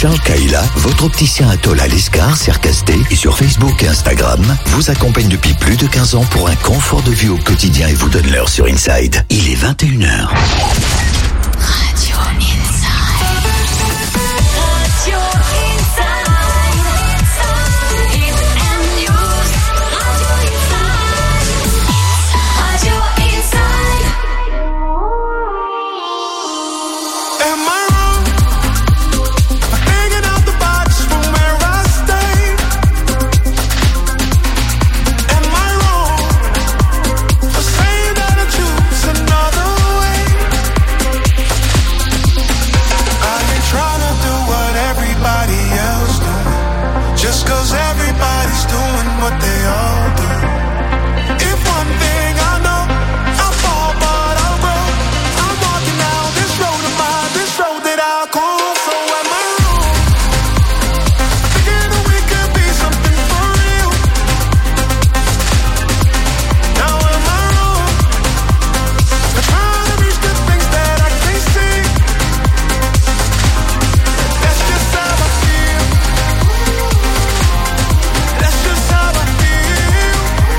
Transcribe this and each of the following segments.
Charles Kaila, votre opticien Atoll à l'Escar, Cercasté et sur Facebook et Instagram, vous accompagne depuis plus de 15 ans pour un confort de vie au quotidien et vous donne l'heure sur Inside. Il est 21h. Radio Inside. Radio Inside. Radio Inside. Am I wrong for hanging out the box from where I stay? Am I wrong for saying that I choose another way? I ain't trying to do what everybody else do, just 'cause everybody's doing what they all do. If one thing I know, I fall but I grow. I'm walking down this road of mine, this road that I call. So am I wrong? Thinking that we could be something for real. Now am I wrong for trying to reach the things that I can't see? That's just how I feel. That's just how I feel.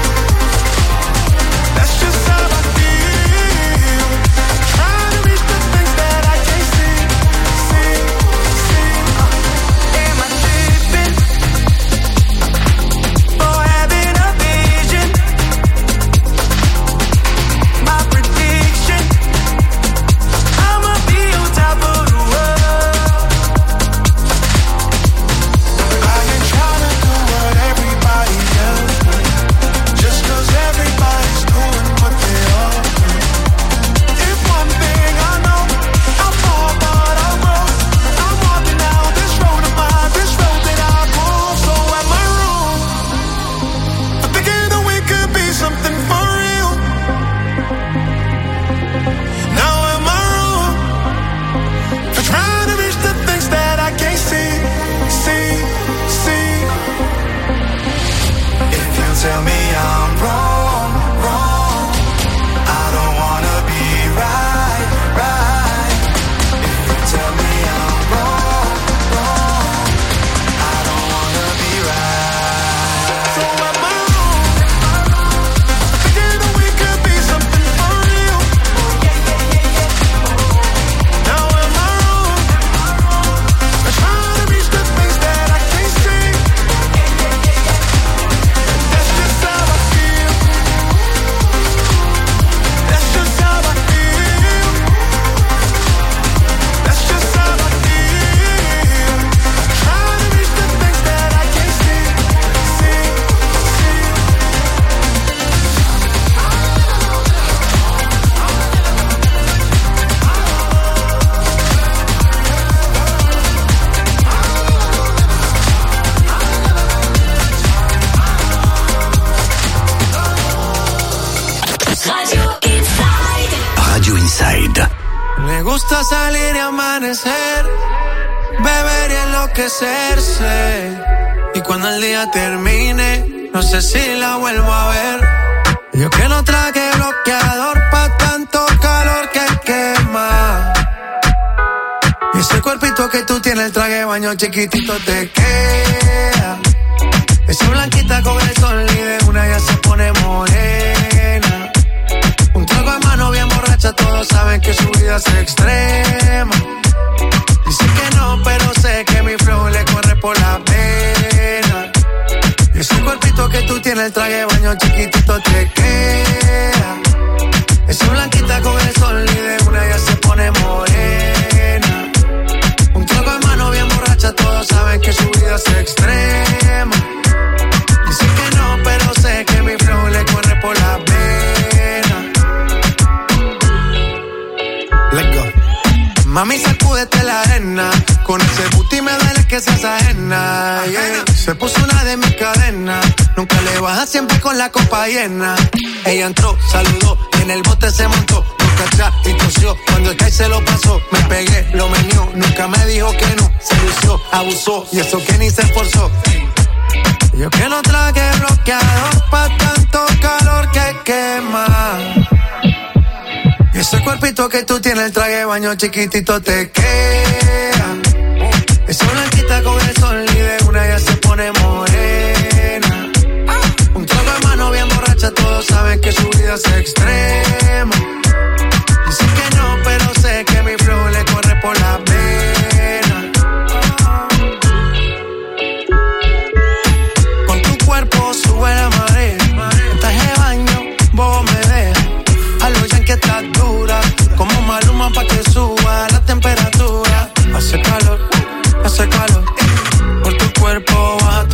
That's just how I feel. Trying to reach the things that I can't see. Am I tripping for having a vision? My prediction, I'ma be on top of the world. I ain't trying to do what everybody else do, just 'cause everybody's doing what they all do. If one thing I know, I fall but I grow. I'm walking down this road of mine, this road that I call. So am I wrong for thinking that we could be something for real? Now am I wrong for trying to reach the things that I can't see? If you tell me I'm wrong, I don't wanna be right. If you tell me I'm wrong, I don't wanna be right. So am I wrong for thinking that we could be something for real? Now am I wrong for trying to reach the things that I can't see? That's just how I feel. That's just how I feel. That's just how I feel. Trying to reach the things that I can't see. Radio Inside. Radio Inside. Me gusta salir y amanecer, beber y enloquecerse. Y cuando el día termine, no sé si la vuelvo a ver. Yo que no traje bloqueador pa' tanto calor que quema. Y ese cuerpito que tú tienes, el traje de baño chiquitito te queda. Esa blanquita con el sol y de una ya se pone morena. Un trago de mano bien borracha, todos saben que su vida es extrema. Dice que no, pero sé que mi flow le corre por la pena. Y ese cuerpito que tú tienes, el traje de baño chiquitito te queda. Esa blanquita con el sol y de una ya se pone morena. Un trago de mano bien borracha, todos saben que su vida es extrema. Dice que no, pero sé que mi flow le corre por la pena. Let's go. Mami, sacúdete la arena. Con ese booty me duele que seas ajena, yeah. Se puso una de mis cadenas. Nunca le baja, siempre con la copa llena. Ella entró, saludó, en el bote se montó. Nunca atrás y tosió. Cuando el Sky se lo pasó, me pegué, lo menió. Nunca me dijo que no, se lució, abusó. Y eso que ni se esforzó. Yo que no traje bloqueador pa' tanto calor que quema. Y ese cuerpito que tú tienes, el traje de baño chiquitito te queda. Esa blanquita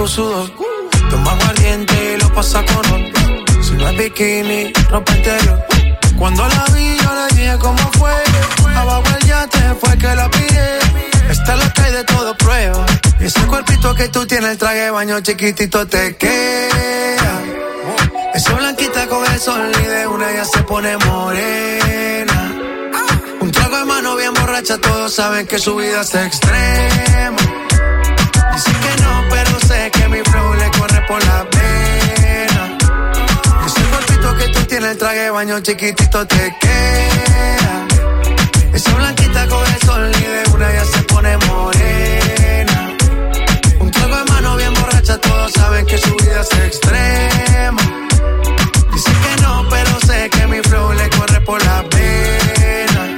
sudor. Toma aguardiente y lo pasa con ron. Si no es bikini, ropa interior. Cuando la vi yo le dije cómo fue. Abajo el yate fue que la pillé. Esta es lo que hay de todo prueba. Y ese cuerpito que tú tienes, el traje de baño chiquitito te queda. Esa blanquita con el sol y de una ya se pone morena. Un trago de mano bien borracha, todos saben que su vida es extrema. Dicen que no, pero sé que mi flow le corre por la pena. Ese cuerpito que tú tienes, el traje de baño chiquitito te queda. Esa blanquita con el sol y de una ya se pone morena. Un trago de mano bien borracha, todos saben que su vida es extrema. Dicen que no, pero sé que mi flow le corre por la pena.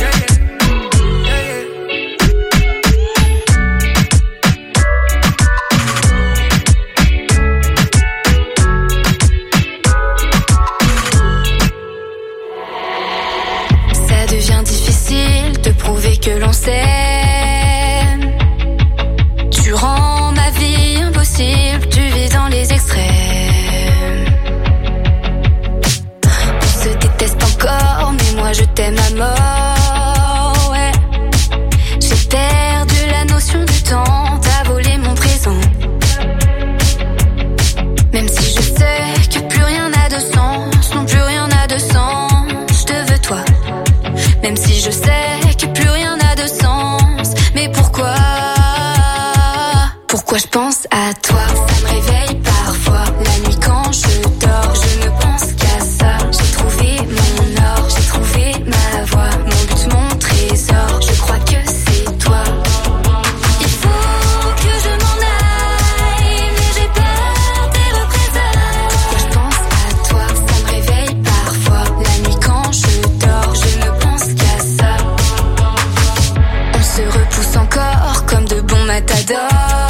Ça devient difficile de prouver que l'on s'aime. Tu rends ma vie impossible, tu vis dans les extrêmes. On se déteste encore, mais moi je t'aime à mort, ouais. J'ai perdu la notion du temps, t'as volé mon présent. Même si je sais que plus rien n'a de sens, non plus rien n'a de sens, je te veux toi. Même si je sais que plus rien n'a de sens, mais pourquoi? Pourquoi je pense à toi? Ça me réveille parfois, la nuit quand je dors, je ne pense qu'à ça. J'ai trouvé mon or, j'ai trouvé ma voie, mon but, mon trésor, je crois que c'est toi. Il faut que je m'en aille, mais j'ai peur des représailles. Pourquoi je pense à toi? Ça me réveille parfois, la nuit quand je dors, je ne pense qu'à ça. On se repousse encore comme de bons matadors.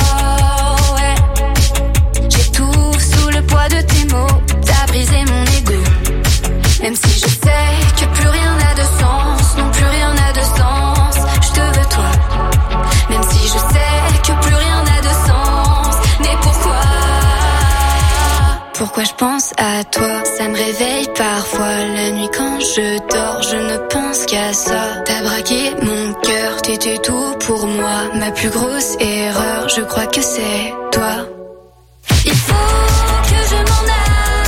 Même si je sais que plus rien n'a de sens, non plus rien n'a de sens, je te veux toi. Même si je sais que plus rien n'a de sens, mais pourquoi? Pourquoi je pense à toi? Ça me réveille parfois, la nuit quand je dors, je ne pense qu'à ça. T'as braqué mon cœur, t'étais tout pour moi, ma plus grosse erreur, je crois que c'est toi. Il faut que je m'en aille.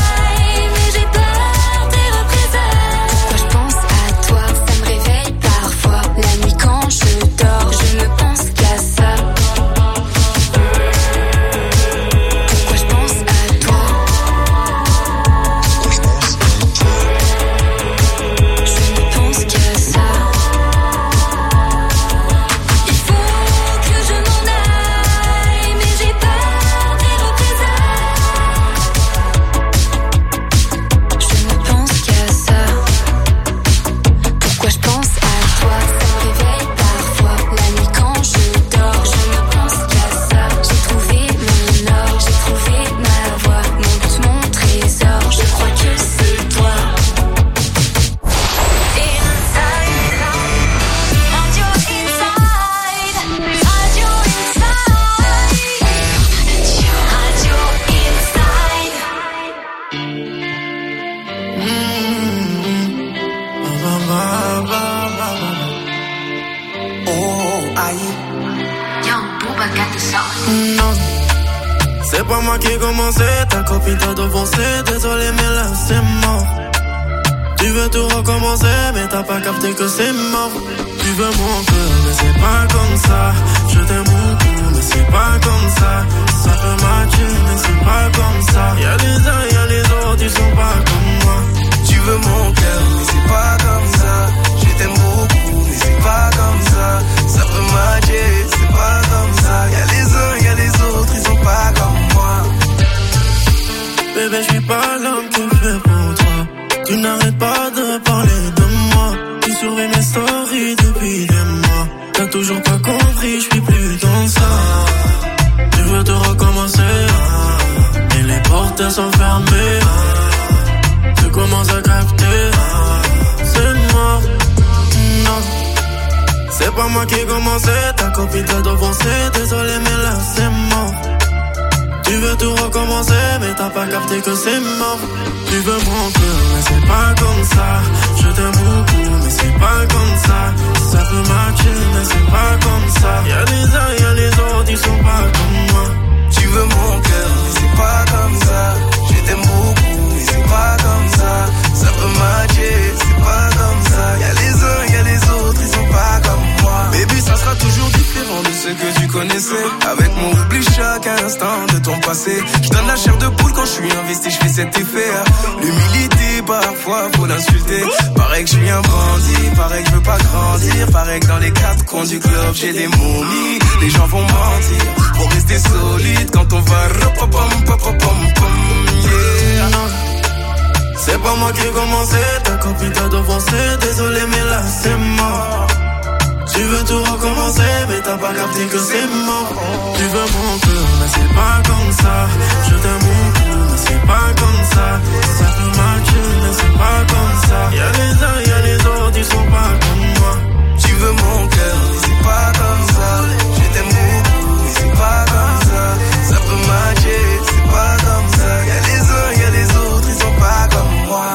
C'est pas moi qui ai commencé, ta copine t'a devancé. Désolé mais là c'est mort. Tu veux tout recommencer mais t'as pas capté que c'est mort. Tu veux mon cœur mais c'est pas comme ça. Je t'aime beaucoup mais c'est pas comme ça. Ça peut matcher mais c'est pas comme ça. Y'a les uns, y'a les autres, ils sont pas comme moi. Tu veux mon cœur mais c'est pas comme ça. Je t'aime beaucoup mais c'est pas comme ça. Ça peut matcher, c'est pas comme ça. Y'a les uns, y'a les autres, ils sont pas comme moi. Bébé, je suis pas l'homme que fait pour toi. Tu n'arrêtes pas de parler de moi. Tu surveilles mes stories depuis des mois. T'as toujours pas compris, je suis plus dans ça. Tu veux te recommencer, et les portes elles sont fermées. Tu commences à capter, c'est mort. Non, c'est pas moi qui ai commencé. Ta copine t'a devancé, désolé mais là c'est mort. Tu veux tout recommencer, mais t'as pas capté que c'est mort. Tu veux mon cœur, mais c'est pas comme ça. Je t'aime beaucoup, mais c'est pas comme ça. Ça peut matcher, mais c'est pas comme ça. Y'a les uns, y'a les autres, ils sont pas comme moi. Tu veux mon cœur, mais c'est pas comme ça. Je t'aime beaucoup, mais c'est pas comme ça. Ça peut matcher, c'est pas comme ça. Y'a les uns, y'a les autres, ils sont pas comme moi. Baby, ça sera toujours différent de ce que tu connaissais. Avec mon oubli chaque instant de ton passé. Je donne la chair de poule quand je suis investi, je fais cet effet. L'humilité, parfois faut l'insulter. Paraît que je suis un bandit, paraît que je veux pas grandir. Paraît que dans les quatre coins du club j'ai des momies. Les gens vont mentir pour rester solide quand on va yeah. C'est pas moi qui ai commencé, ta copine t'a devancé. Désolé mais là c'est mort. Tu veux tout recommencer, mais t'as pas capté que c'est mort. Tu veux mon cœur, mais c'est pas comme ça. Je t'aime beaucoup, mais c'est pas comme ça. Ça peut matcher, mais c'est pas comme ça. Y'a les uns, y'a les autres, ils sont pas comme moi. Tu veux mon cœur, mais c'est pas comme ça. Je t'aime beaucoup, mais c'est pas comme ça. Ça peut matcher, c'est pas comme ça. Y'a les uns, y'a les autres, ils sont pas comme moi.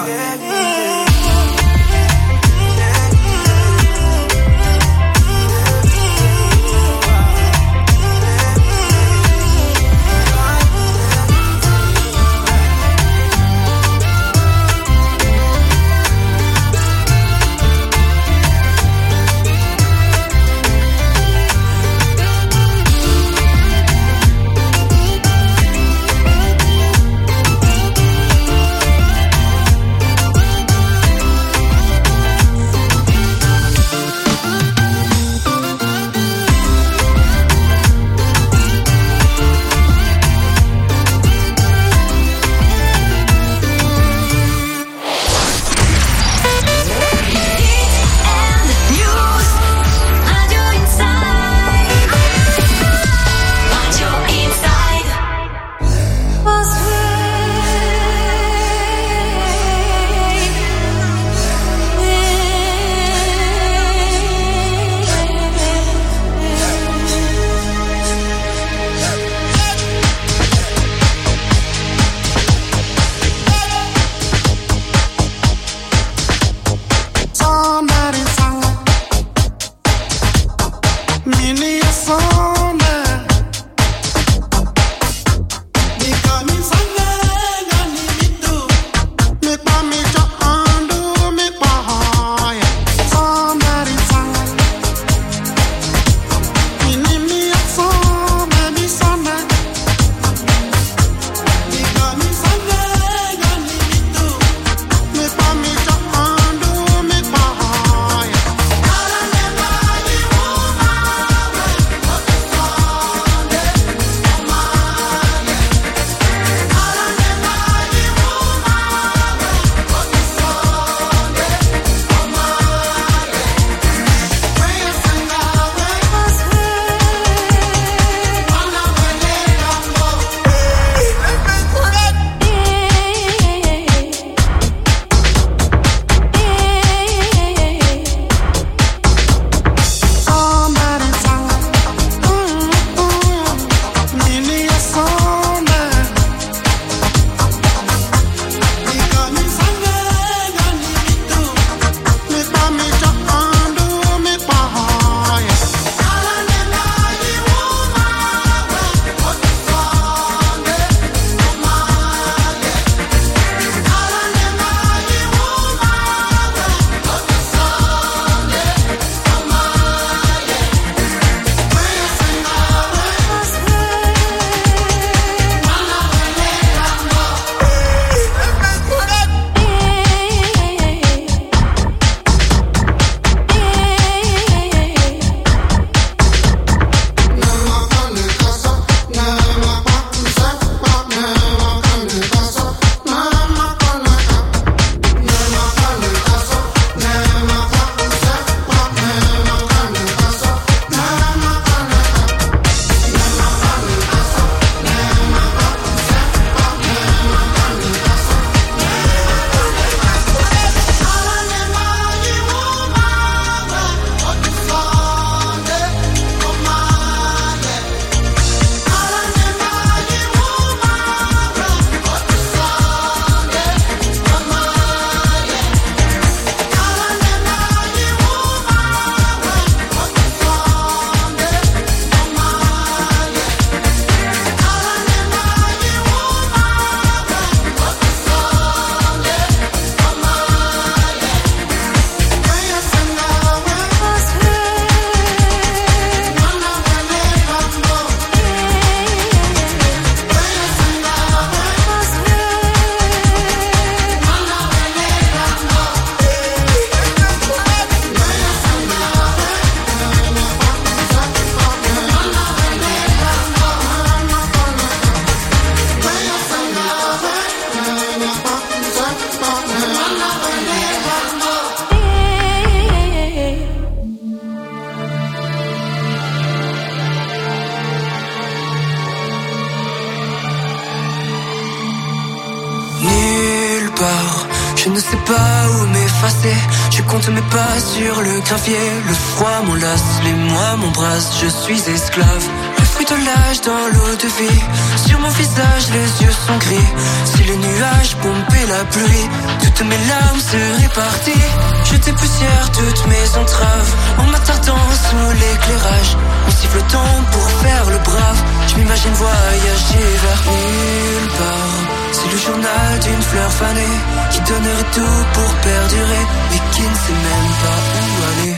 pas où m'effacer. Je compte mes pas sur le gravier. Le froid m'enlace, les mois m'embrassent. Je suis esclave. Le fruit de l'âge dans l'eau de vie. Sur mon visage, les yeux sont gris. Si les nuages pompaient la pluie, toutes mes larmes se répartissent. Je dépoussière toutes mes entraves en m'attardant sous l'éclairage. En sifflotant pour faire le brave, je m'imagine voyager vers nulle part. C'est le journal d'une fleur fanée qui donnerait tout pour perdurer, mais qui ne sait même pas où aller.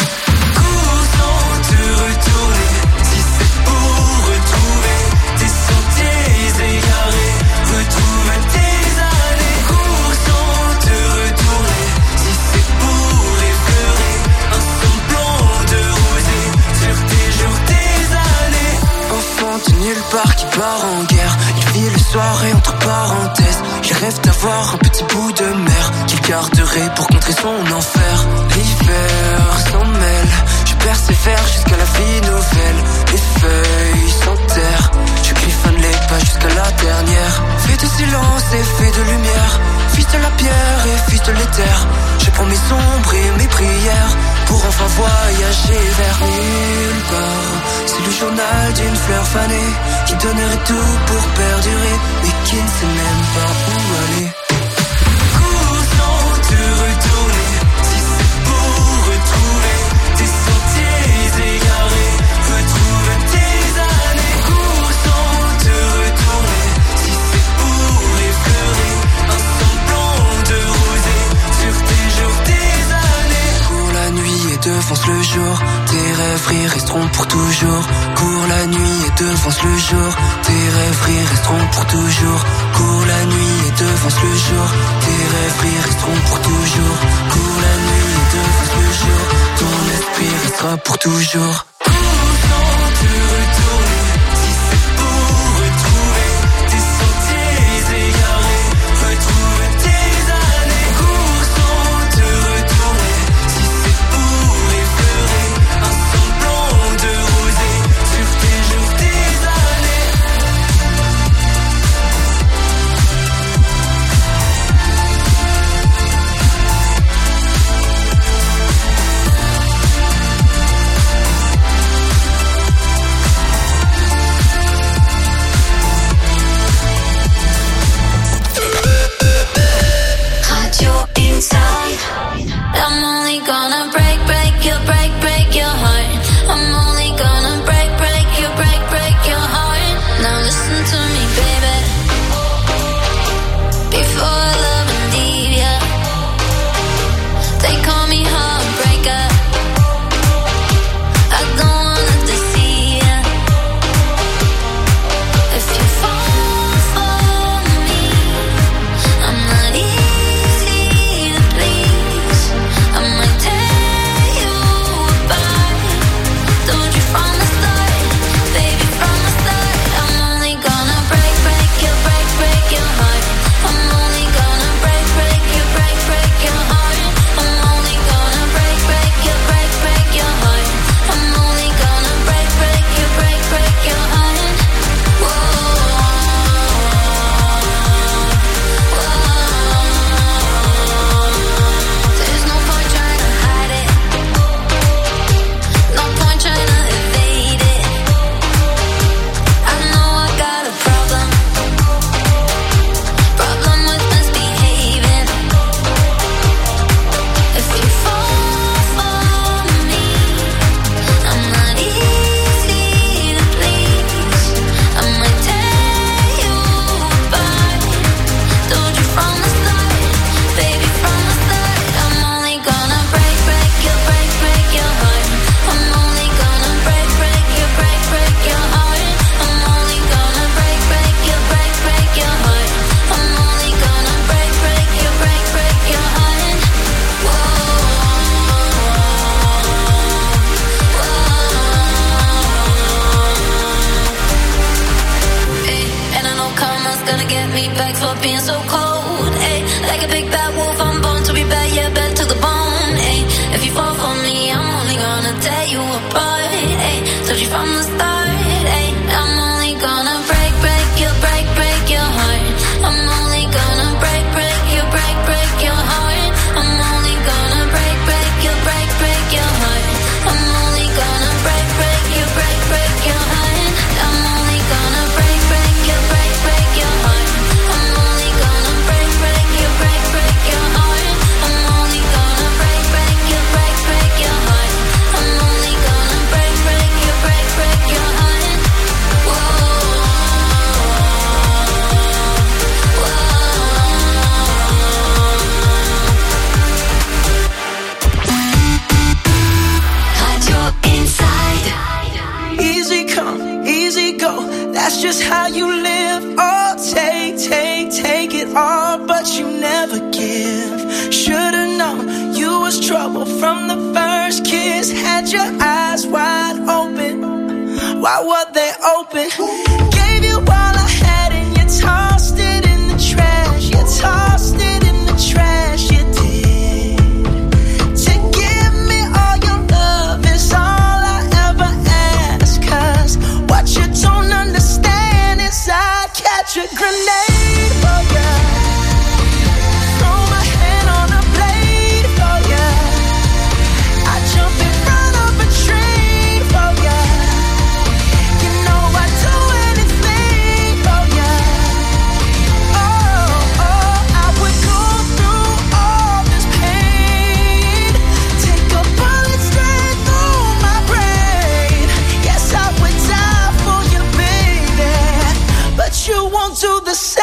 Cours sans te retourner, si c'est pour retrouver tes sentiers égarés, retrouve tes années. Cours sans te retourner, si c'est pour effleurer un semblant de rosée sur tes jours, tes années. Enfant de nulle part qui part en guerre, il vit le soir et entre parenthèses, il rêve d'avoir un petit bout de mer qu'il garderait pour contrer son enfer. L'hiver s'en mêle, je persévère jusqu'à la vie nouvelle. Les feuilles s'enterrent, je griffonne les pages jusqu'à la dernière. Fais de silence et fais de lumière, fils de la pierre et fils de l'éther. Je prends mes ombres et mes prières pour enfin voyager vers nulle part. C'est le journal d'une fleur fanée qui donnerait tout pour perdurer, mais qui ne sait même pas où aller. Cours sans te retourner, si c'est pour retrouver tes sentiers égarés, retrouve tes années. Cours sans te retourner, si c'est pour effleurer un semblant de rosée sur tes jours, tes années. Cours la nuit et devance le jour, tes rêveries resteront pour toujours. Cours la nuit et devance le jour, tes rêveries resteront pour toujours. Cours la nuit et devance le jour, tes rêveries resteront pour toujours. Cours la nuit et devance le jour, ton esprit restera pour toujours. Cours sans te retourner, si c'est pour retrouver tes sentiers égarés, retrouve tes années. Cours sans te retourner, si c'est pour effleurer un semblant de rosée sur tes jours, tes années. Radio Inside. I'm only gonna break your heart. I'm only gonna break your heart. Now listen to me, baby. Before I love and leave ya, they call me heartbreaker. I don't wanna deceive ya. If you fall for me, I'm not easy to please. I might tear you apart. Told you from the start, baby, from the start. I'm only gonna break your heart. I'm only gonna break your heart. I'm only gonna break your heart. I'm only gonna break your heart. Whoa, there's no point trying to hide it. No point trying to evade it. I know I got a problem with misbehaving. If you fall for me, I'm not easy to please. I might tear you apart. Told you from the start, baby, from the start. I'm only gonna break your heart. I'm only gonna break your heart. I'm only gonna break your heart. I'm only gonna break your heart. And I know karma's gonna get me back for being so cold. Ay, like a big bad wolf, I'm born to be bad, yeah, bad to the bone. Ay, if you fall for me, I'm only gonna tear you apart. Ay, told you from the start. Ay, I'm only gonna break your heart. I'm only gonna break your heart. go. That's just how you live. Oh, take it all, but you never give. Should've known you was trouble from the first kiss. Had your eyes wide open. Why were they open? Gave you all I had and you tossed it in the trash. You tossed it in the trash, you did. To give me all your love is all I ever ask. Cause what you don't understand is I'd catch a grenade for ya. Throw my hand on a blade for ya. I jump in front of a train for ya. You know I'd do anything for ya. Oh, I would go through all this pain. Take a bullet straight through my brain. Yes, I would die for you, baby. But you won't do the same.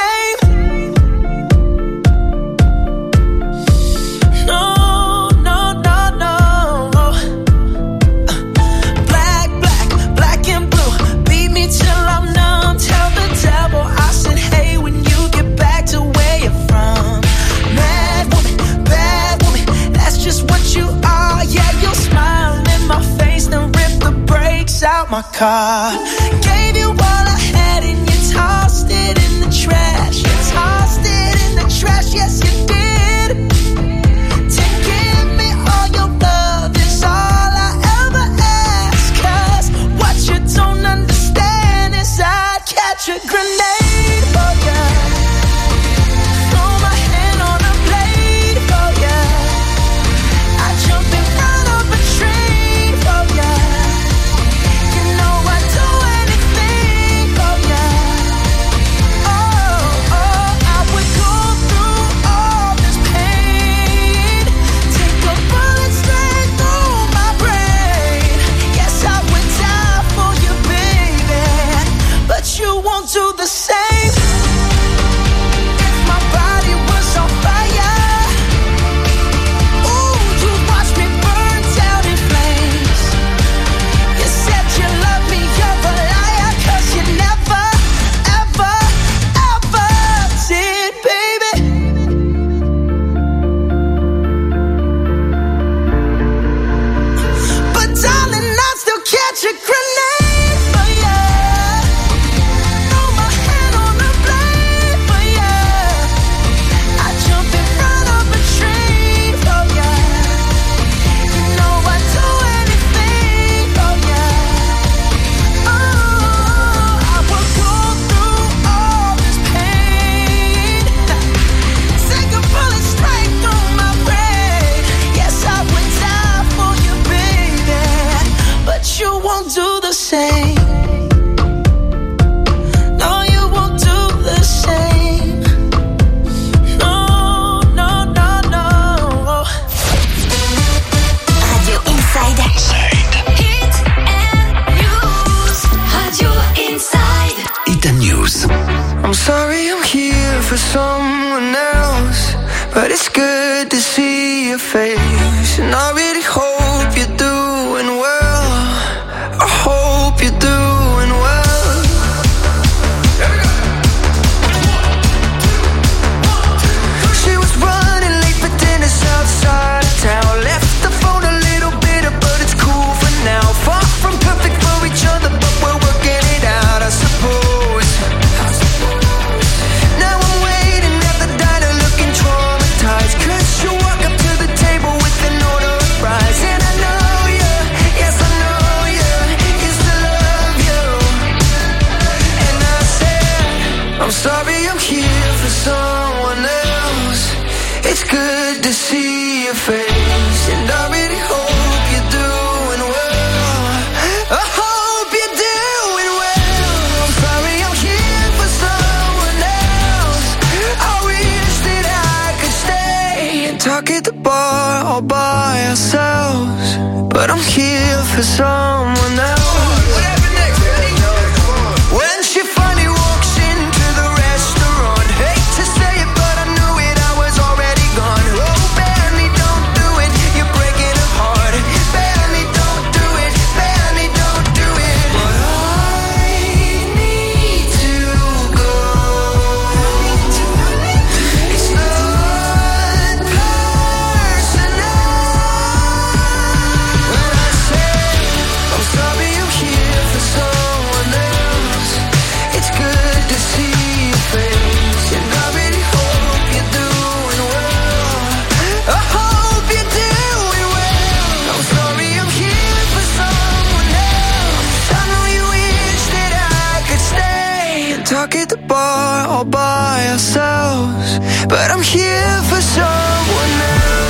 No, no, no, no. Black and blue. Beat me till I'm numb. Tell the devil I said, hey, when you get back to where you're from. Mad woman, that's just what you are. Yeah, you'll smile in my face, then rip the brakes out my car. Gave you all I had and you tossed it in the trash. You tossed it in the trash, yes you did. To give me all your love is all I ever ask. Cause what you don't understand is I'd catch a grenade for ya. Throw my hand on a blade for ya. I jump in front of a train for ya. You know I'd do anything for ya. Oh, I would go through all this pain. Take a bullet straight through my brain. Yes, I would die for you, baby. But you won't do the same. If my body was on fire, ooh, you watch me burn down in flames. You said you love me, you're a liar. Cause you never, ever, ever did, baby. But darling, I'd still catch a grenade for ya. Throw my hand on a blade for ya. I jump in front of a train for ya. You know I'd do anything for ya. Oh, I would go through all this pain. Take a bullet straight through my brain. Yes, I would die for you, baby. But you won't do the same. No, you won't do the same. No, no, no, no. Radio Inside. Hit and news. Radio Inside. Hit and News. I'm sorry I'm here for someone else, but it's good to see your face. And I really hope you're doing well. I hope you're doing well. She was running late for dinner outside of town. Left the phone a little bitter, but it's cool for now. Far from perfect for each other, but we're working it out, I suppose. Now I'm waiting at the diner looking traumatized. Cause you walk up to the table with an order of fries. And I know you, yes I know you, used to love you. And I said, I'm sorry I'm here for someone else. It's good to see your face. And I really hope you're doing well. I hope you're doing well. I'm sorry I'm here for someone else. I wish that I could stay and talk at the bar all by ourselves. But I'm here for someone else. When she finally walks into the restaurant, hate to say it, but I knew it, I was already gone. Oh, barely don't do it, you're breaking her heart. Barely don't do it, barely don't do it. But I talk at the bar all by ourselves, but I'm here for someone else.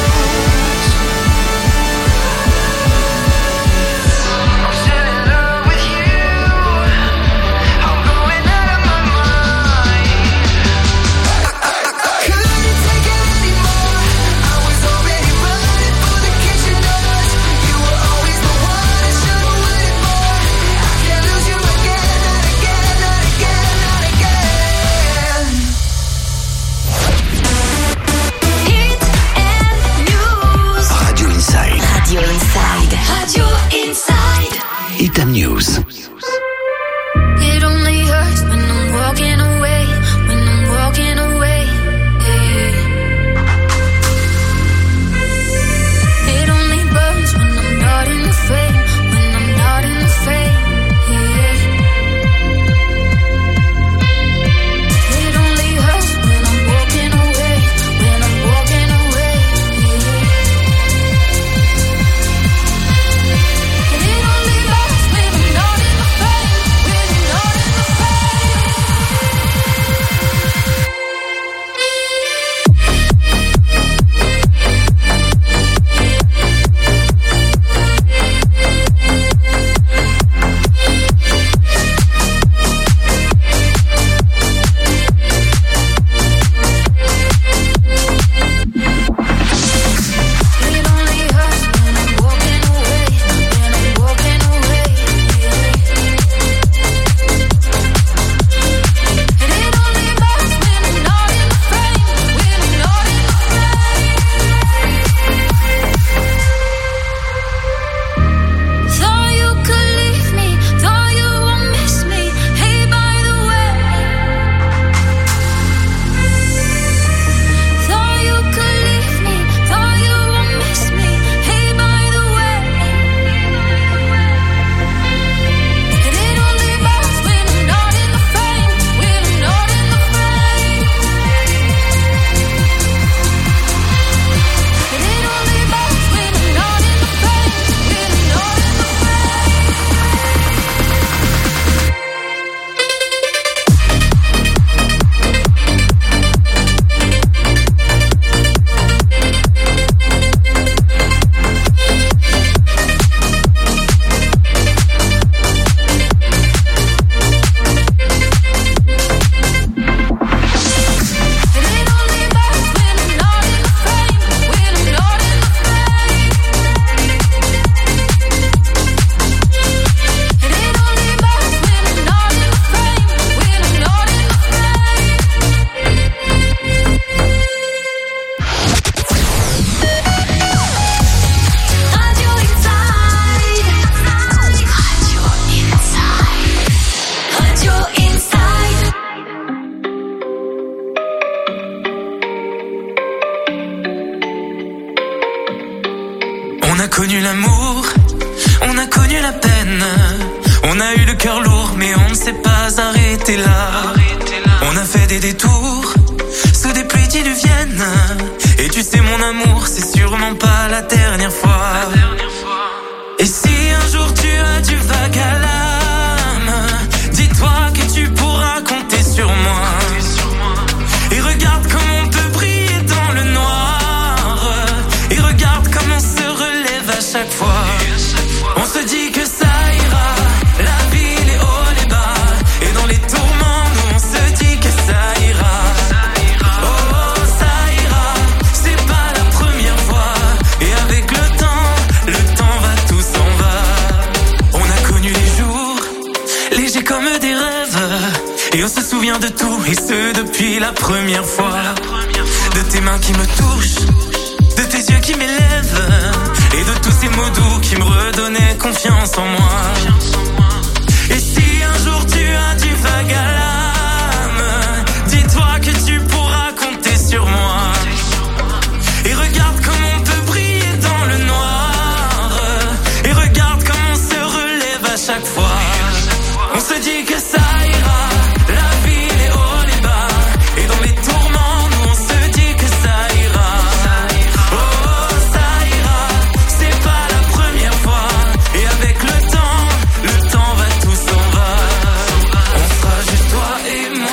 Hit News. It only hurts when I'm walking away, when I'm walking away. It only burns when I'm not in the frame, when I'm not in the frame. It only hurts when I'm walking away, when I'm walking away. It only hurts when I'm not in the frame, when I'm not in the frame. It only hurts when I'm walking away, when I'm walking away. And it only hurts when I'm not in the frame, when I'm not in the frame. Thought you could leave me, thought you won't miss me. Hey, by the way. Thought you could leave me, thought you won't miss me. Hey, by the way. And it only hurts when I'm not in the frame, when I'm not in the frame. And it only hurts when I'm not in the frame, when I'm not in the On a connu l'amour, on a connu la peine. On a eu le cœur lourd, mais on ne s'est pas arrêté là. On a fait des détours sous des pluies diluviennes. Et tu sais, mon amour, c'est sûrement pas la dernière fois. Et si un jour tu as du vague à l'âme, dis-toi que tu pourras compter sur moi. Et regarde comme on peut briller dans le noir. Et regarde comme on se relève à chaque fois. On se dit que ça ira, la vie les hauts les bas. Et dans les tourments, nous on se dit que ça ira. Oh, ça ira, c'est pas la première fois. Et avec le temps va, tout s'en va. On a connu les jours, légers comme des rêves. Et on se souvient de tout, et ce depuis la première fois. De tes mains qui me touchent, de tes yeux qui m'élèvent, et de tous ces mots doux qui me redonnaient confiance en moi. Et si un jour tu as du vague à l'âme, dis-toi que tu pourras compter sur moi. Et regarde comme on peut briller dans le noir. Et regarde comme on se relève à chaque fois. On se dit que ça ira, la vie les hauts les bas. Et dans les tourments, nous on se dit que ça ira. Oh, ça ira, c'est pas la première fois. Et avec le temps va, tout s'en va. On sera juste toi et moi.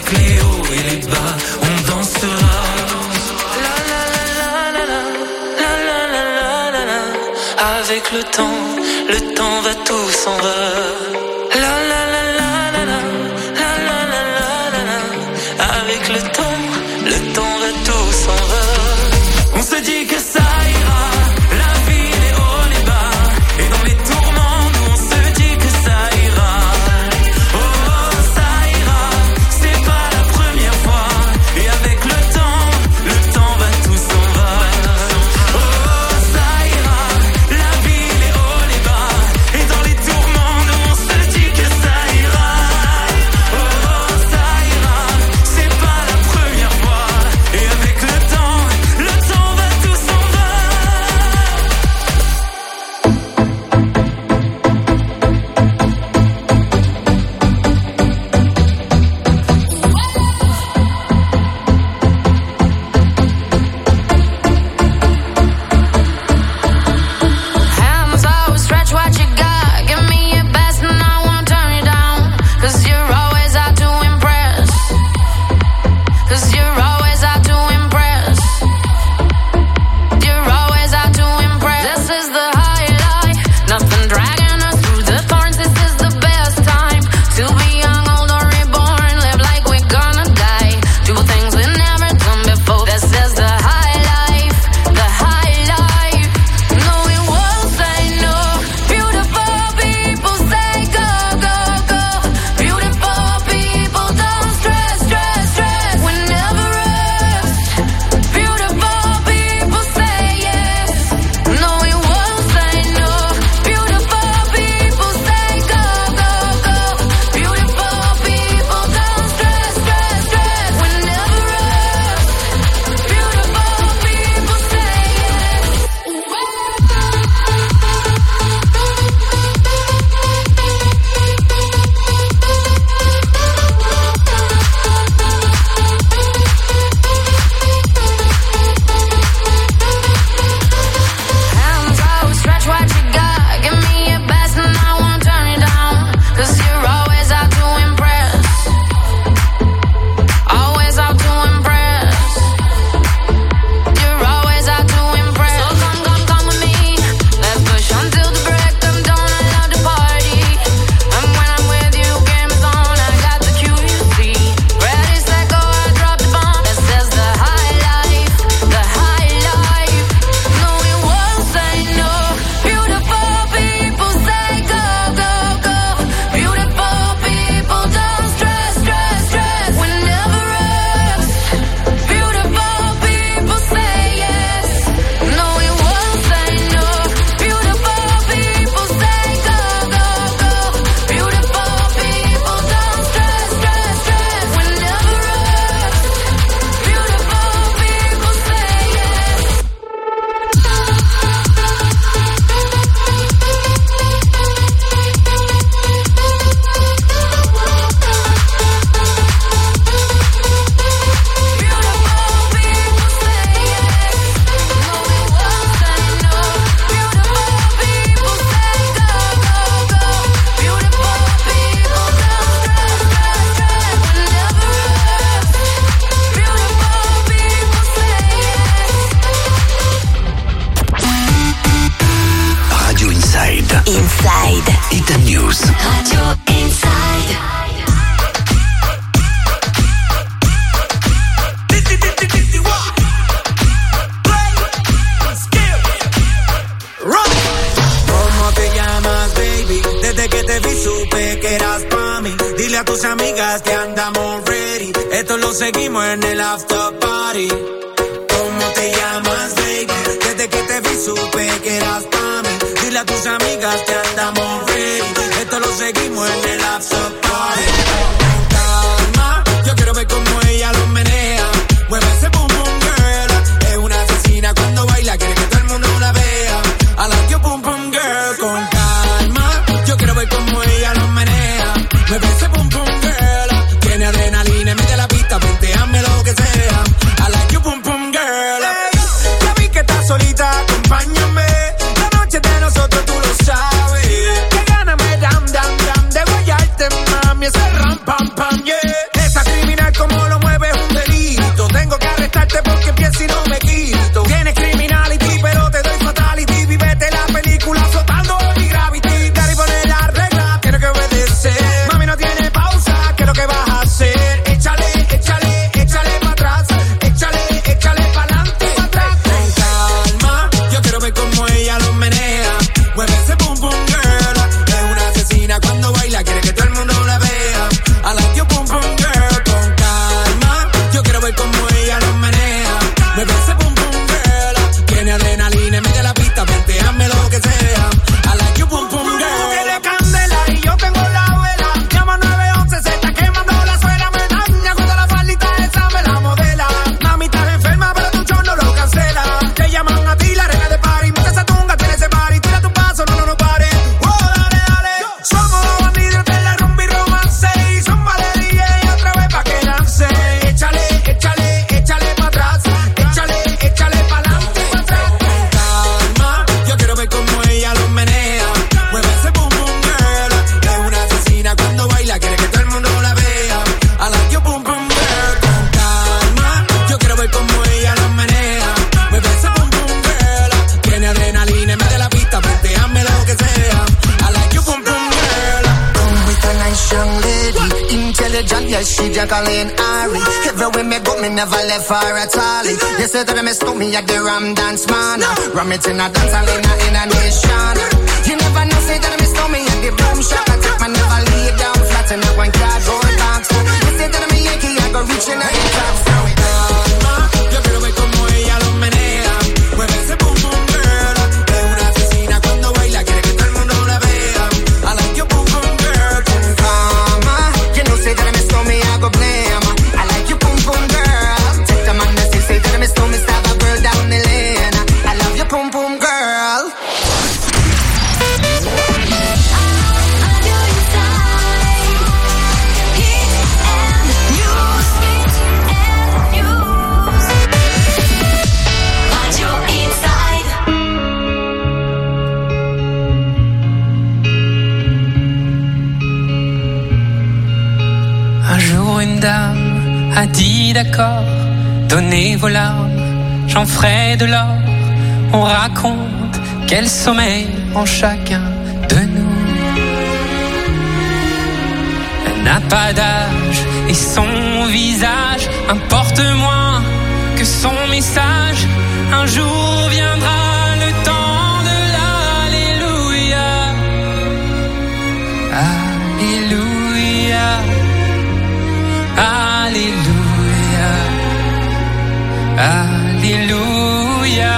avec les hauts et les bas, on dansera. La la la la la la la la la la la. Avec le temps va, tout s'en va. La la la la la la la la la la la. Avec le temps va, tout s'en va. On se dit que ça ira, la vie les hauts les bas, et dans les tourments nous on se dit que ça ira. Oh ça ira, c'est pas la première fois, et avec le temps va, tout s'en va. Oh ça ira, la vie les hauts les bas, et dans les tourments nous on se dit que ça ira. Oh ça ira, c'est pas la première fois, et avec le temps va, tout s'en va. Hands out, stretch what you got. Give me your best and I won't turn you down. 'Cause you're always out to impress. 'Cause you're always out to impress. You're always out to impress. This is the highlight. Nothing dragging us through the thorns. This is the best time to be young, old or reborn. Live like we're gonna die. Do things we never done before. This is the high life. The high life. No, we won't say no. Beautiful people say go, go, go. Beautiful people don't stress, stress, stress. We never rest. Beautiful people say yes. No, we won't say no. Beautiful people say go, go, go. Beautiful people don't stress, stress, stress. We never rest. Beautiful people say Hands out, stretch what you got. Give me your best and I won't turn you down. 'Cause you're always out to impress. Always out to impress. You're always out to impress. So come with me. Let's push until the break of dawn. I love to party. And when I'm with you, game is on. I got the cue, you see. Ready, set, go, I drop the bomb. This is the high life. The high life. No, we won't say no. Beautiful people say go, go, go. Beautiful people don't stress, stress, stress. We never rest. Beautiful people say yes. No, we won't say no. Beautiful people say go, go, go. Beautiful people don't stress, stress, stress. We never rest. Beautiful people say yes. Radio Inside. Inside. Hidden News. Radio Inside. ¿Cómo te llamas, baby? Desde que te vi supe que eras pa' mí. Dile a tus amigas que andamos ready. Esto lo seguimos en el after party. ¿Cómo te llamas, baby? Desde que te vi supe que eras pa' mí. Dile a tus amigas que andamos ready. Esto lo seguimos en el after party. Con calma, yo quiero ver cómo ella lo menea. Mueve ese boom boom girl. Es una asesina cuando baila, quiere que todo el mundo la vea. I like your boom boom girl. Con calma, yo quiero ver cómo ella lo menea. Mueve ese boom boom girl. Tiene adrenalina, mete la pista, punteame lo que sea. I like your boom boom girl. Hey, ya vi que estás solita, acompáñame. La noche de nosotros tú lo sabes. Que gana me dan de guayarte, mami. Ese Mueve ese pum pum girl. Tiene adrenalina en medio de la pista, venteame lo que sea. I like you pum pum girl. Tú tienes candela y yo tengo la vela. Llama 911, se está quemando la suela. Me daña cuando la faldita esa me la modela. Mami, estás enferma, pero tu show no lo cancela. Te llaman a ti la reina de party. Mucha esa tunga, tiene ese party. Tira tu paso, no pare. Oh, dale, dale. Somos los bandidos de la rumba y romance. Y son valería y otra vez pa' que lance. Échale, échale, échale pa' atrás. Échale, échale pa'lante y pa' atrás. Con calma, yo quiero ver cómo ella lo menea. Mueve ese boom boom girl. Es una asesina cuando baila, quiere que todo el mundo la vea. I like you boom boom girl. Con calma, yo quiero ver cómo ella lo menea. Mueve ese boom boom girl. Tiene adrenalina en medio de la pista, venteame lo que sea. I like you boom boom girl. Come with a nice young lady, intelligent, yes, she Jacqueline Ari. Everywhere me go, me never left her at all. You say that I miss me at the Ram Dance Man. Ram it in a dance hall in a nation. You never know, say that I miss me at the Boom Shop. I take my never lay down flat in a one cardboard box. You say that I'm a Yankee, I go reaching out the top. Calma, yo quiero ver cómo ella lo menea. Mueve ese boom boom girl. Es una asesina cuando baila, quiere que todo el mundo la vea. I like you boom boom girl. Mama, you know, say that I miss me, I go blame. I like you, boom boom girl. Take the man that say that I miss me, stab a girl down the lane. I love you, boom boom girl. Un jour une dame a dit d'accord, donnez vos larmes, j'en ferai de l'or. On raconte quel sommeil en chacun de nous. Elle n'a pas d'âge et son visage importe moins que son message. Un jour viendra le temps de l'alléluia. Alléluia. Alléluia, Alléluia,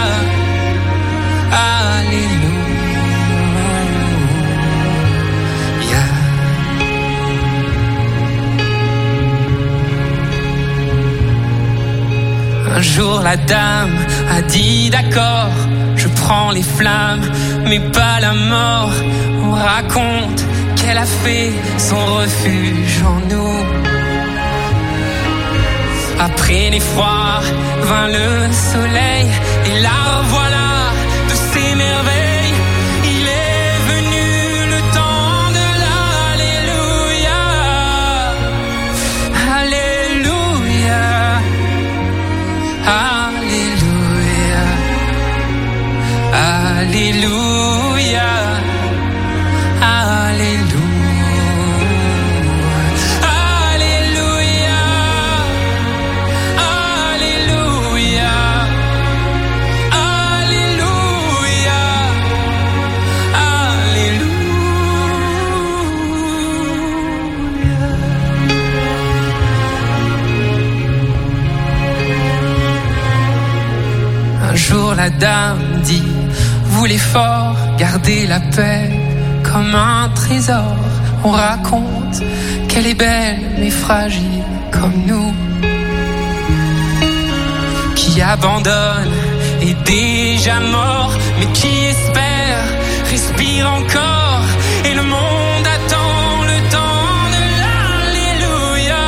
Alléluia. Un jour la dame a dit d'accord, je prends les flammes, mais pas la mort. On raconte qu'elle a fait son refuge en nous. Après l'effroi vint le soleil et la revoilà de ses merveilles. Il est venu le temps de l'alléluia. Alléluia. Alléluia. Alléluia. Alléluia. Un jour la dame dit, vous les forts, gardez la paix comme un trésor. On raconte qu'elle est belle mais fragile comme nous, qui abandonne est déjà mort, mais qui espère respire encore. Et le monde attend le temps de l'alléluia.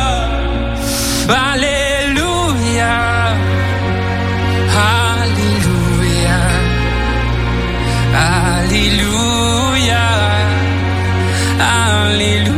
Alléluia. Alléluia. Alléluia. Alléluia.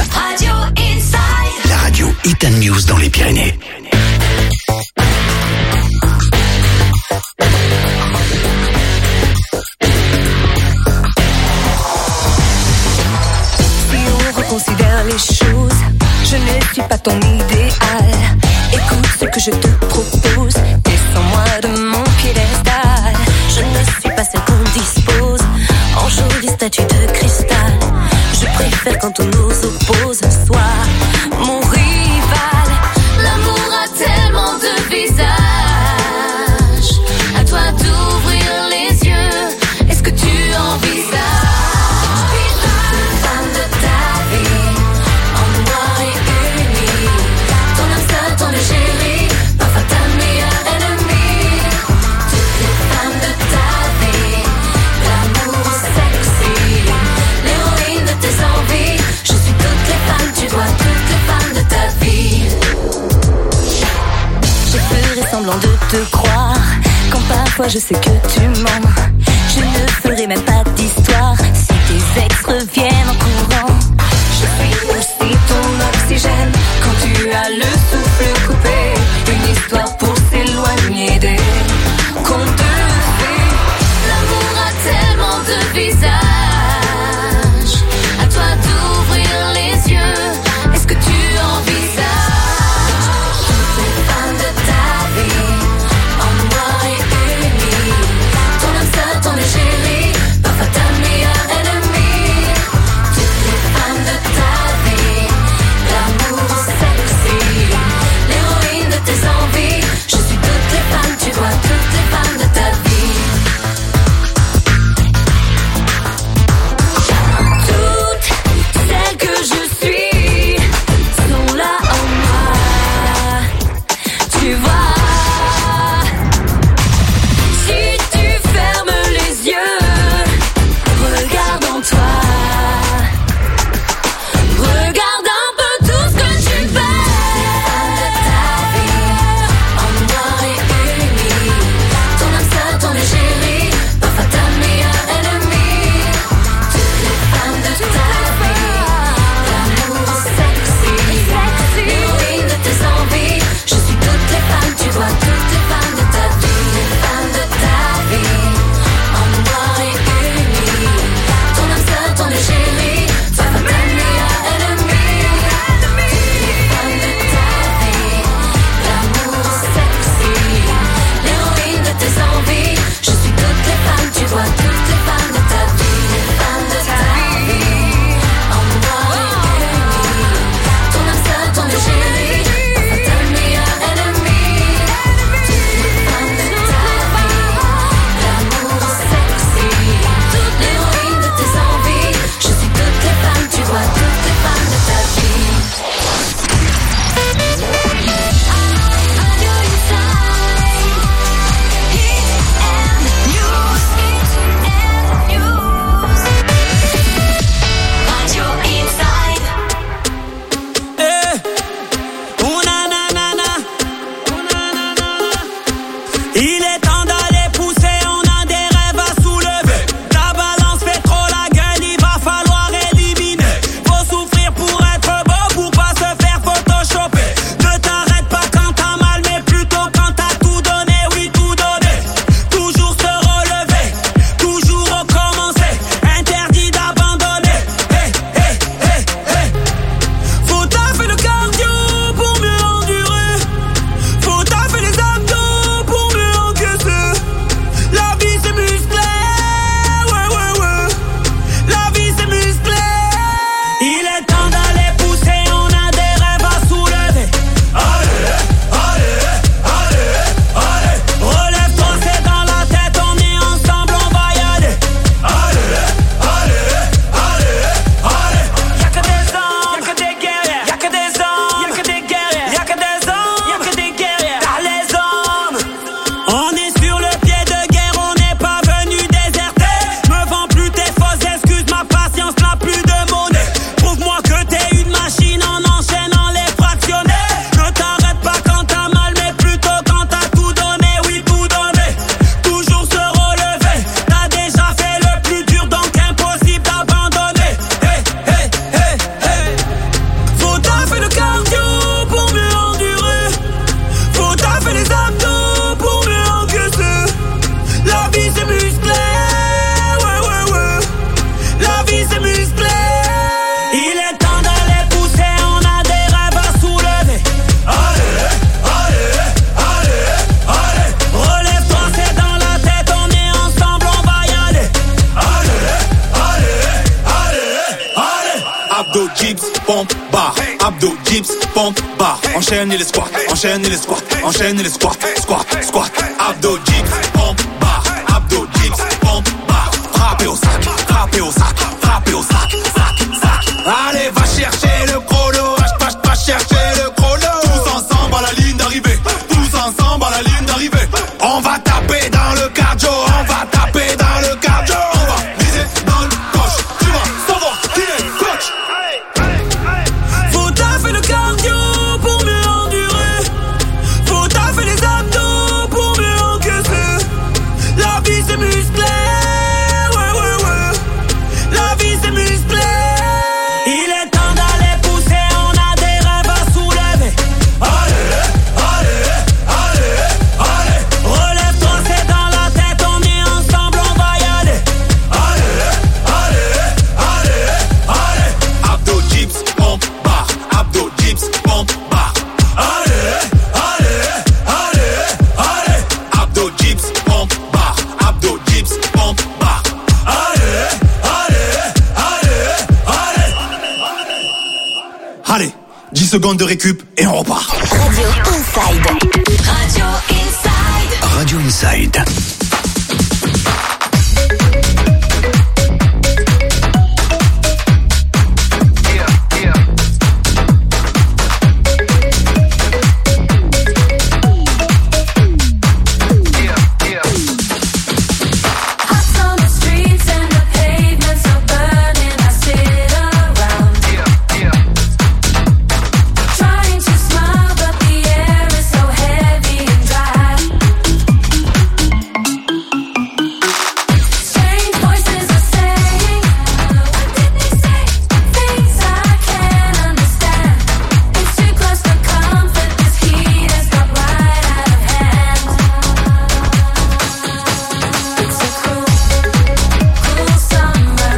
Radio Inside. La radio Hit and News dans les Pyrénées. Si on reconsidère les choses, je ne suis pas ton idéal. Écoute ce que je te propose, descends-moi de mon piédestal. Je ne suis pas celle qu'on dispose en jolie statue de cristal. Je préfère quand on nous oppose, sois mon rival. L'amour a tellement de visages. À toi d'ouvrir les yeux. Est-ce que tu envisages? Femme de ta vie, en noir et uni. Ton âme sœur, ton chéri, parfois ta meilleure ennemie. Toutes les femmes de ta vie, l'amour sexy, l'héroïne de tes envies. Je suis toutes les femmes, tu dois toutes les femmes de ta vie. Je ferai semblant de te croire quand parfois je sais que tu mens. Je ne ferai même pas d'histoire si tes ex reviennent en courant. Je suis aussi ton oxygène quand tu as le souffle coupé. Une histoire pour s'éloigner des contes de fées. L'amour a tellement de visages. À toi d'ouvrir les yeux. Est-ce que tu envisages? Toutes les femmes de ta vie, en noir et uni. Ton âme sœur, ton chéri, parfois ta meilleure ennemie. pompe, barre. Abdos, dips, pompe, barre. Enchaînez les squats, enchaînez les squats, enchaînez les squats, squat, squat. Abdos, dips, pompe, barre. Abdos, dips, pompe, barre. Frappez au sac, frappez au sac, frappez au sac, sac, sac. Allez, va chercher le chrono, va chercher le chrono. Tous ensemble à la ligne d'arrivée, tous ensemble à la ligne d'arrivée. On va taper dans le cardio, on va taper dans le cardio. On va viser dans le coche, tu vas savoir qui est coach. Faut taffer le cardio pour mieux endurer. Faut taffer les abdos pour mieux encaisser. La vie c'est musclé, ouais ouais ouais. La vie c'est musclé. Il est temps d'aller pousser, on a des rêves à soulever. Allez, allez, allez, allez. Relève-toi, c'est dans la tête, on est ensemble, on va y aller. Allez, allez, allez, allez. Abdos, dips, pompe, barre. Abdos, dips, pompe, barre. Allez, allez, allez, allez. Abdos, dips, pompe, barre. Abdos, dips, pompe, barre. Allez, allez, allez, allez. Allez, 10 secondes de récup et on repart. Radio Inside. Radio Inside. Radio Inside. Hearts on the streets and the pavements are burning. I sit around, trying to smile, but the air is so heavy and dry. Strange voices are saying, what did they say? Things I can't understand. It's too close for comfort. This heat has got right out of hand. It's a cruel, cruel summer.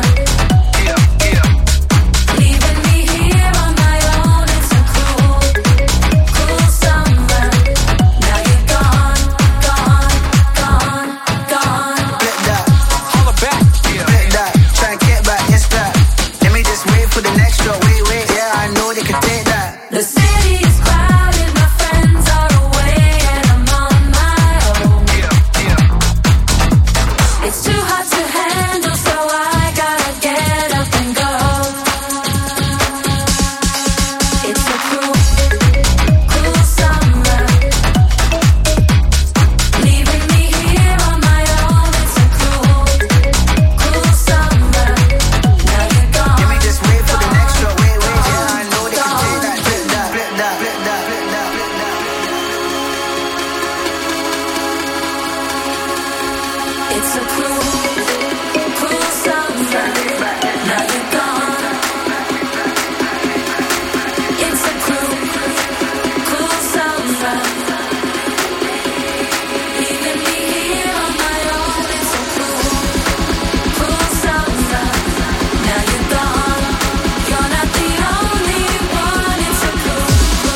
Leaving me here on my own. It's a cruel, cruel summer. Now you're gone, gone, gone, gone. Flip that, holla back, flip that, try and get back, it's that. Let me just wait for the next drop, wait, yeah, I know they can take that. The city is crowded, my friends are away, and I'm on my own. It's too hard to handle, so I gotta get up and go. It's a cruel, cruel summer. Leaving me here on my own. It's a cruel, cruel summer. Now you're gone. Let me just wait for the next drop, wait, yeah, I know they can take that. Flip that, flip that, flip that, flip that, flip that. It's a cruel, cruel summer. Now you're gone. It's a cruel, cruel summer. Leaving me here on my own. It's a cruel, cruel summer. Now you're gone. You're not the only one. It's a cruel,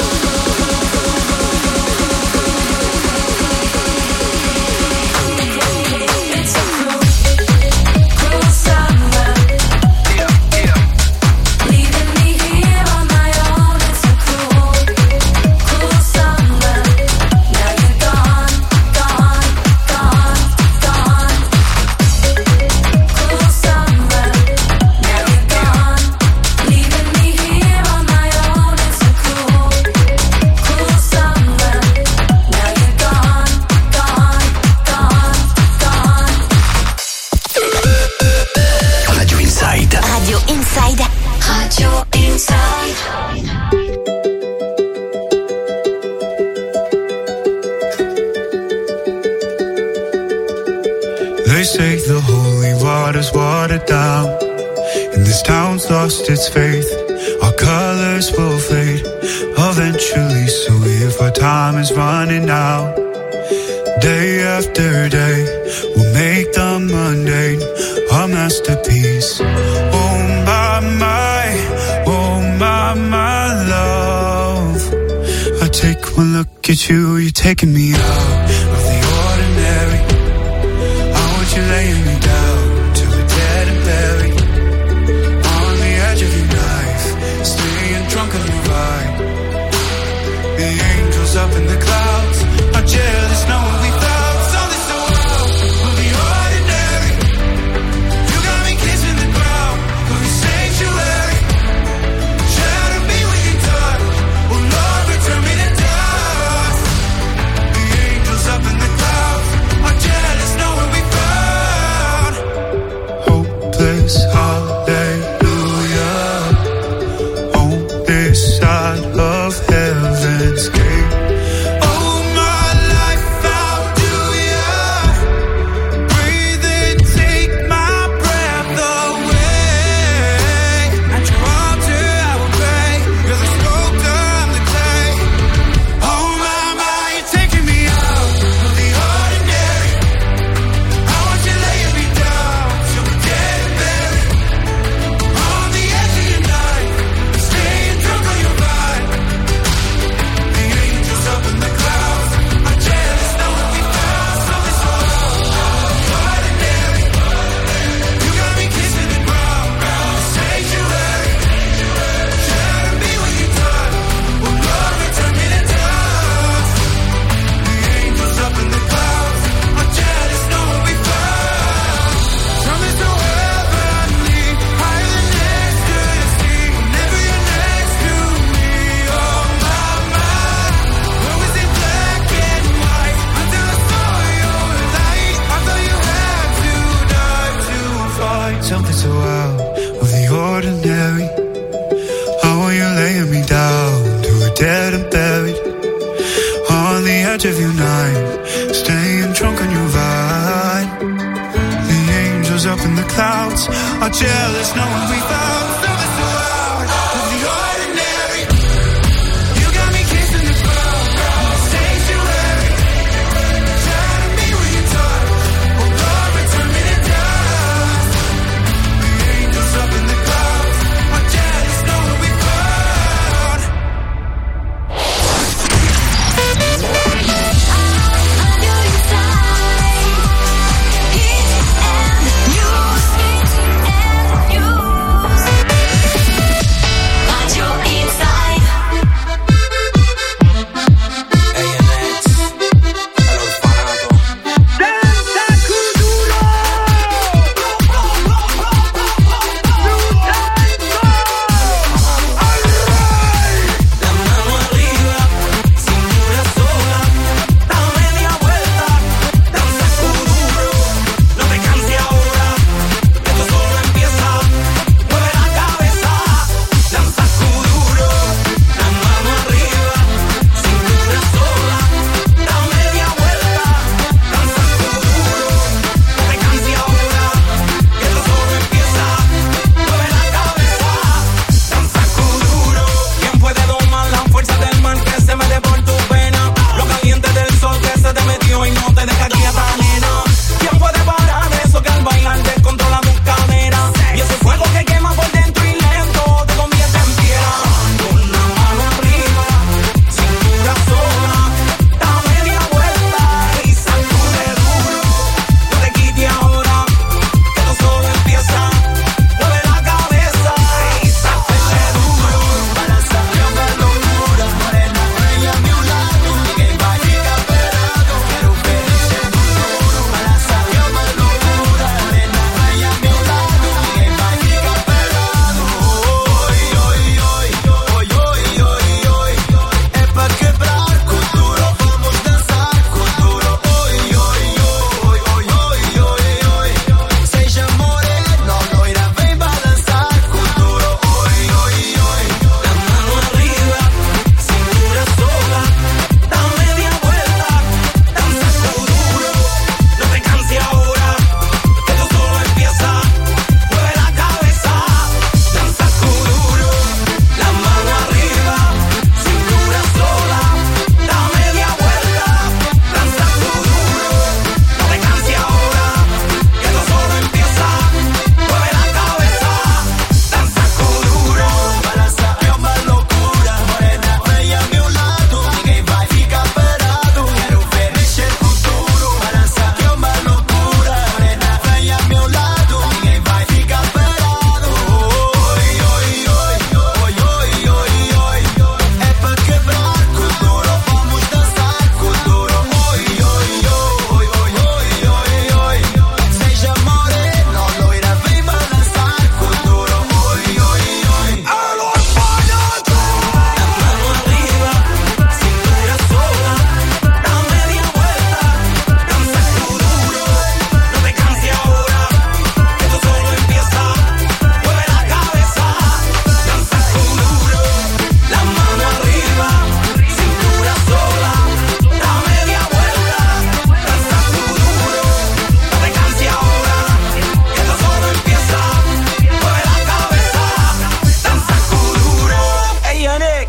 it's a cruel, cruel summer. Leaving me here on my own. It's a cruel, cruel summer. Now you're gone, gone, gone, gone. Cruel summer. Now you're gone. Leaving me here on my own. It's a cruel, cruel summer. Now you're gone, gone, gone, gone. Radio Inside. Radio Inside. Radio Inside. They say the holy water's watered down, and this town's lost its faith. Our colors will fade eventually, so if our time is running out, day after day, we'll make the mundane our masterpiece. Oh my, love, I take one look at you, you're taking me out of the ordinary. I want you laying me down till we're dead and buried on the edge of your knife, still dead and buried on the edge of your night, staying drunk on your vibe. The angels up in the clouds are jealous knowing we found